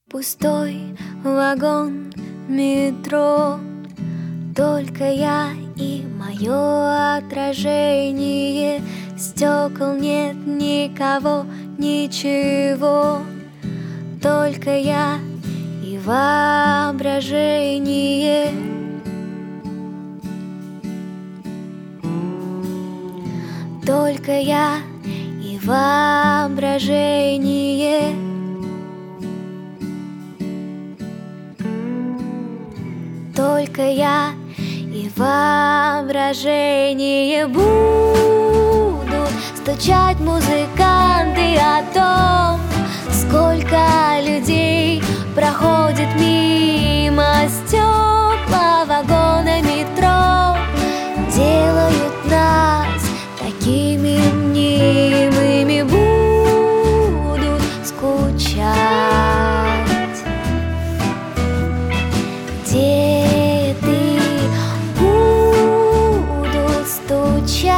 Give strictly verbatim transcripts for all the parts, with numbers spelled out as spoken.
Пустой вагон метро, только я и мое отражение. Стекол нет, никого, ничего, только я и воображение. Только я и воображение. Только я и воображение. Будут стучать музыканты о том, сколько людей проходит мимо. Стекла вагона метро делают нас такими мнимыми. Будут скучать. Где ты? Будут стучать.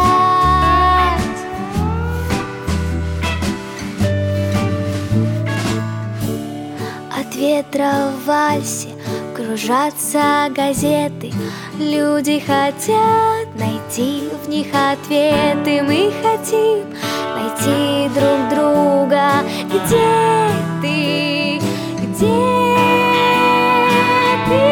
От ветра в вальсе кружатся газеты. Люди хотят найти в них ответы. Мы хотим найти друг друга. Где ты? Где ты?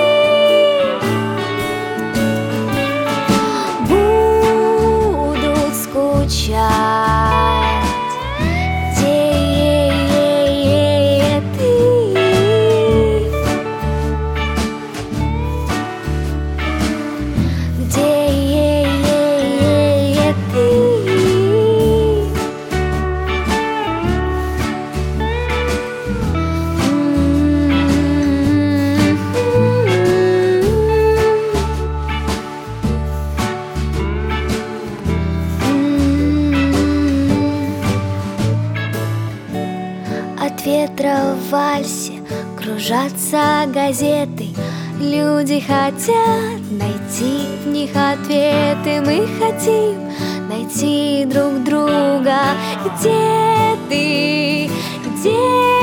Будут скучать. Где ты? Где ты? От ветра в вальсе кружатся газеты. Люди хотят найти в них ответы. Мы хотим найти друг друга. Где ты? Где